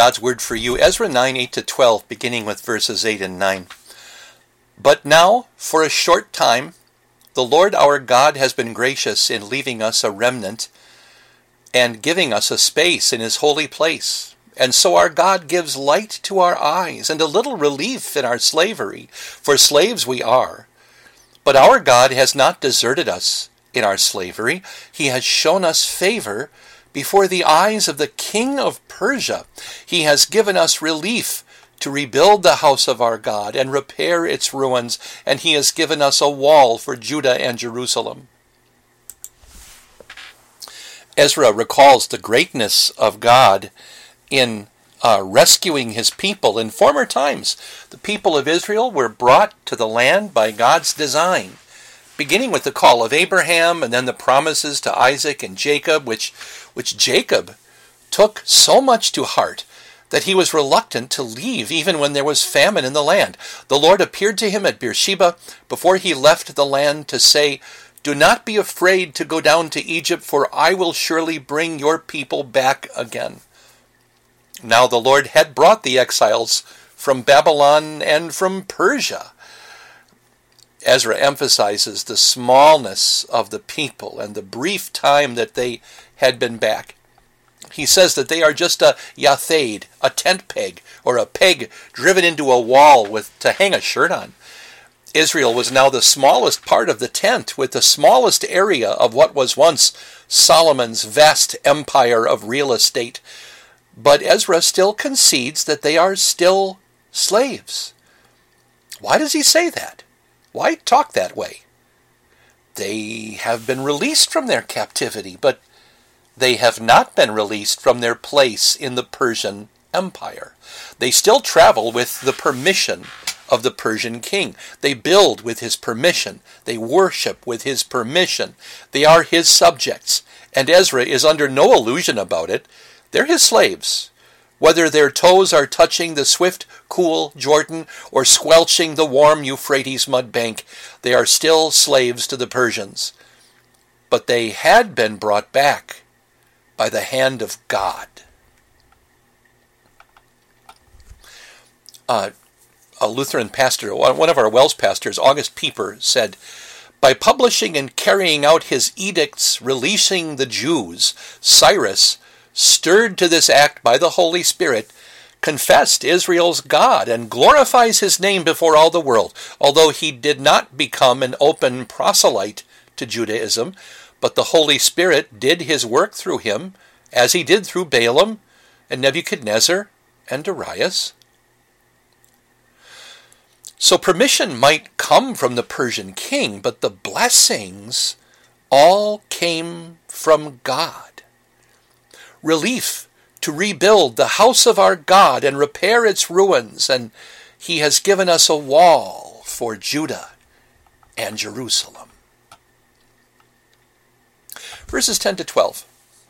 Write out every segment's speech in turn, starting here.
God's word for you. Ezra 9, 8-12, beginning with verses 8 and 9. But now, for a short time, the Lord our God has been gracious in leaving us a remnant and giving us a space in his holy place. And so our God gives light to our eyes and a little relief in our slavery, for slaves we are. But our God has not deserted us in our slavery. He has shown us favor before the eyes of the king of Persia. He has given us relief to rebuild the house of our God and repair its ruins, and he has given us a wall for Judah and Jerusalem. Ezra recalls the greatness of God in rescuing his people. In former times, the people of Israel were brought to the land by God's design, beginning with the call of Abraham and then the promises to Isaac and Jacob, which Jacob took so much to heart that he was reluctant to leave even when there was famine in the land. The Lord appeared to him at Beersheba before he left the land to say, "Do not be afraid to go down to Egypt, for I will surely bring your people back again." Now the Lord had brought the exiles from Babylon and from Persia. Ezra emphasizes the smallness of the people and the brief time that they had been back. He says that they are just a yathed, a tent peg, or a peg driven into a wall to hang a shirt on. Israel was now the smallest part of the tent, with the smallest area of what was once Solomon's vast empire of real estate. But Ezra still concedes that they are still slaves. Why does he say that? Why talk that way? They have been released from their captivity, but they have not been released from their place in the Persian Empire. They still travel with the permission of the Persian king. They build with his permission. They worship with his permission. They are his subjects, and Ezra is under no illusion about it. They're his slaves. Whether their toes are touching the swift, cool Jordan or squelching the warm Euphrates mud bank, they are still slaves to the Persians. But they had been brought back by the hand of God. A Lutheran pastor, one of our Wells pastors, August Pieper, said, "By publishing and carrying out his edicts releasing the Jews, Cyrus, stirred to this act by the Holy Spirit, confessed Israel's God and glorifies his name before all the world, although he did not become an open proselyte to Judaism, but the Holy Spirit did his work through him, as he did through Balaam and Nebuchadnezzar and Darius." So permission might come from the Persian king, but the blessings all came from God. Relief to rebuild the house of our God and repair its ruins, and he has given us a wall for Judah and Jerusalem. Verses 10-12.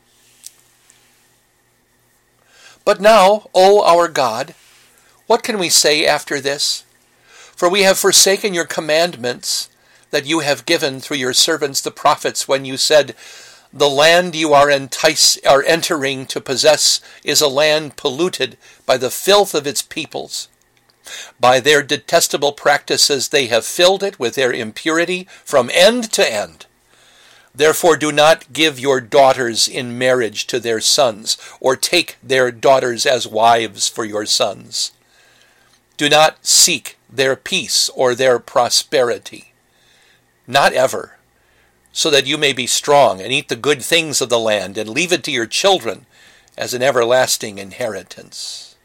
But now, O our God, what can we say after this? For we have forsaken your commandments that you have given through your servants the prophets, when you said, "The land you are entering to possess is a land polluted by the filth of its peoples. By their detestable practices they have filled it with their impurity from end to end. Therefore do not give your daughters in marriage to their sons, or take their daughters as wives for your sons. Do not seek their peace or their prosperity, not ever, so that you may be strong and eat the good things of the land and leave it to your children as an everlasting inheritance."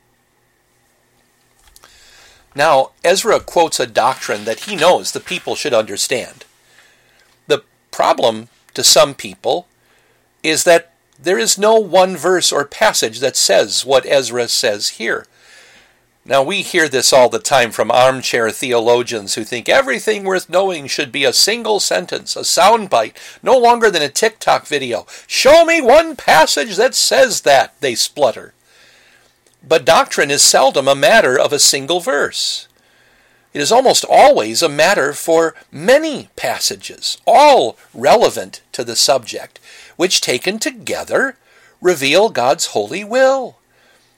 Now, Ezra quotes a doctrine that he knows the people should understand. The problem to some people is that there is no one verse or passage that says what Ezra says here. Now, we hear this all the time from armchair theologians who think everything worth knowing should be a single sentence, a soundbite, no longer than a TikTok video. "Show me one passage that says that," they splutter. But doctrine is seldom a matter of a single verse. It is almost always a matter for many passages, all relevant to the subject, which taken together reveal God's holy will.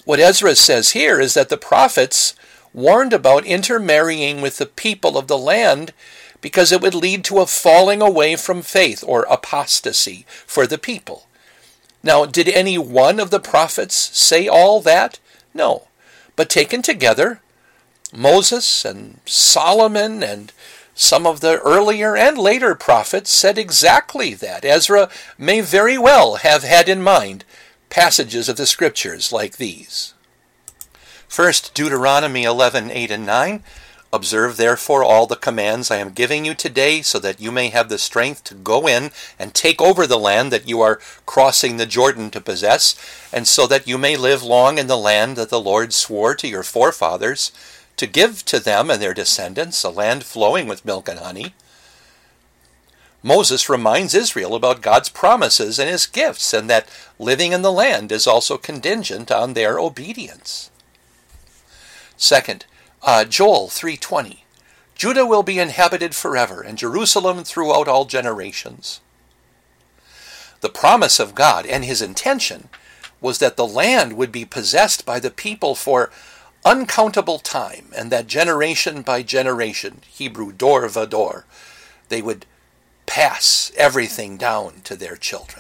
What Ezra says here is that the prophets warned about intermarrying with the people of the land because it would lead to a falling away from faith or apostasy for the people. Now, did any one of the prophets say all that? No. But taken together, Moses and Solomon and some of the earlier and later prophets said exactly that. Ezra may very well have had in mind passages of the scriptures like these. First, Deuteronomy 11:8 and 9. Observe therefore all the commands I am giving you today, so that you may have the strength to go in and take over the land that you are crossing the Jordan to possess, and so that you may live long in the land that the Lord swore to your forefathers to give to them and their descendants, a land flowing with milk and honey. Moses reminds Israel about God's promises and his gifts, and that living in the land is also contingent on their obedience. Second, Joel 3:20. Judah will be inhabited forever, and Jerusalem throughout all generations. The promise of God and his intention was that the land would be possessed by the people for uncountable time, and that generation by generation, Hebrew dor vador, they would pass everything down to their children.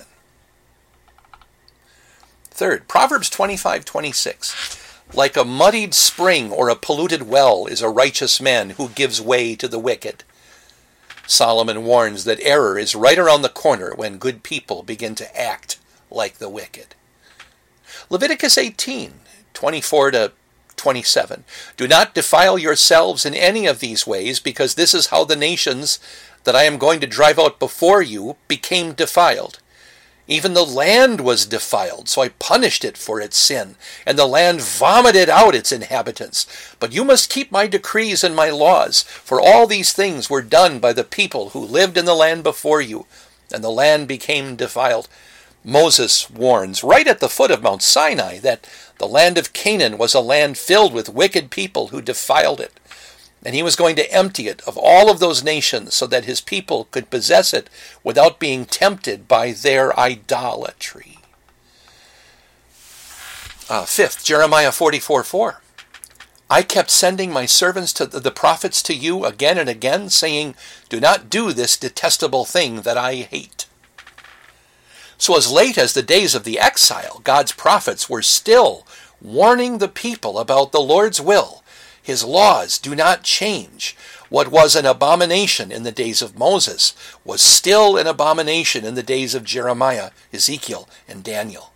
Third, Proverbs 25:26. Like a muddied spring or a polluted well is a righteous man who gives way to the wicked. Solomon warns that error is right around the corner when good people begin to act like the wicked. Leviticus 18:24 to 27. Do not defile yourselves in any of these ways, because this is how the nations that I am going to drive out before you became defiled. Even the land was defiled, so I punished it for its sin, and the land vomited out its inhabitants. But you must keep my decrees and my laws, for all these things were done by the people who lived in the land before you, and the land became defiled. Moses warns right at the foot of Mount Sinai that the land of Canaan was a land filled with wicked people who defiled it. And he was going to empty it of all of those nations so that his people could possess it without being tempted by their idolatry. Fifth, Jeremiah 44:4. I kept sending my servants to the prophets to you again and again, saying, do not do this detestable thing that I hate. So as late as the days of the exile, God's prophets were still warning the people about the Lord's will. His laws do not change. What was an abomination in the days of Moses was still an abomination in the days of Jeremiah, Ezekiel, and Daniel.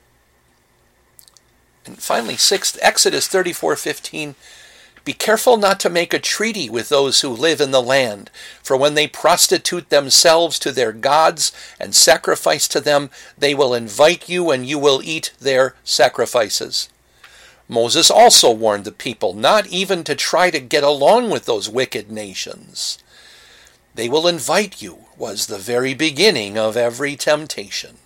And finally, sixth, Exodus 34:15. Be careful not to make a treaty with those who live in the land, for when they prostitute themselves to their gods and sacrifice to them, they will invite you and you will eat their sacrifices. Moses also warned the people not even to try to get along with those wicked nations. They will invite you was the very beginning of every temptation.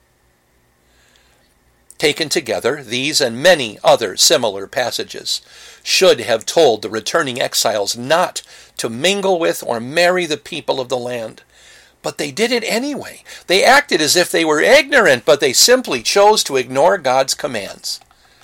Taken together, these and many other similar passages should have told the returning exiles not to mingle with or marry the people of the land. But they did it anyway. They acted as if they were ignorant, but they simply chose to ignore God's commands.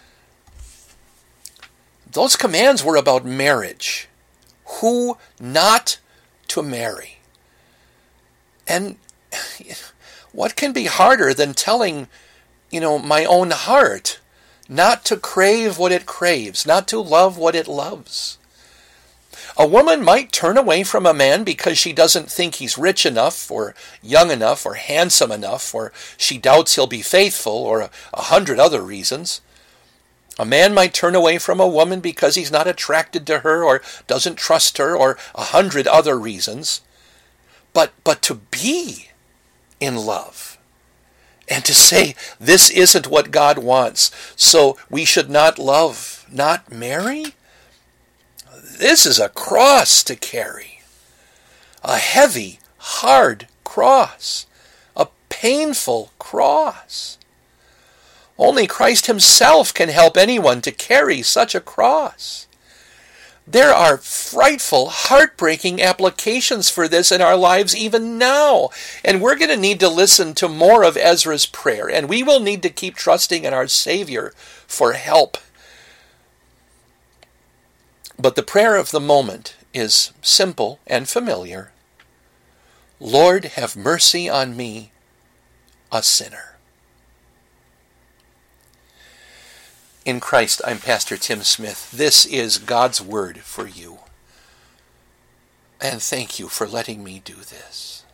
Those commands were about marriage. Who not to marry. And what can be harder than telling, my own heart not to crave what it craves, not to love what it loves? A woman might turn away from a man because she doesn't think he's rich enough or young enough or handsome enough, or she doubts he'll be faithful, or 100 other reasons. A man might turn away from a woman because he's not attracted to her or doesn't trust her, or 100 other reasons. But to be in love and to say this isn't what God wants, so we should not love, not marry, this is a cross to carry. A heavy, hard cross. A painful cross. Only Christ himself can help anyone to carry such a cross. There are frightful, heartbreaking applications for this in our lives even now. And we're going to need to listen to more of Ezra's prayer. And we will need to keep trusting in our Savior for help. But the prayer of the moment is simple and familiar. Lord, have mercy on me, a sinner. In Christ, I'm Pastor Tim Smith. This is God's Word for you. And thank you for letting me do this.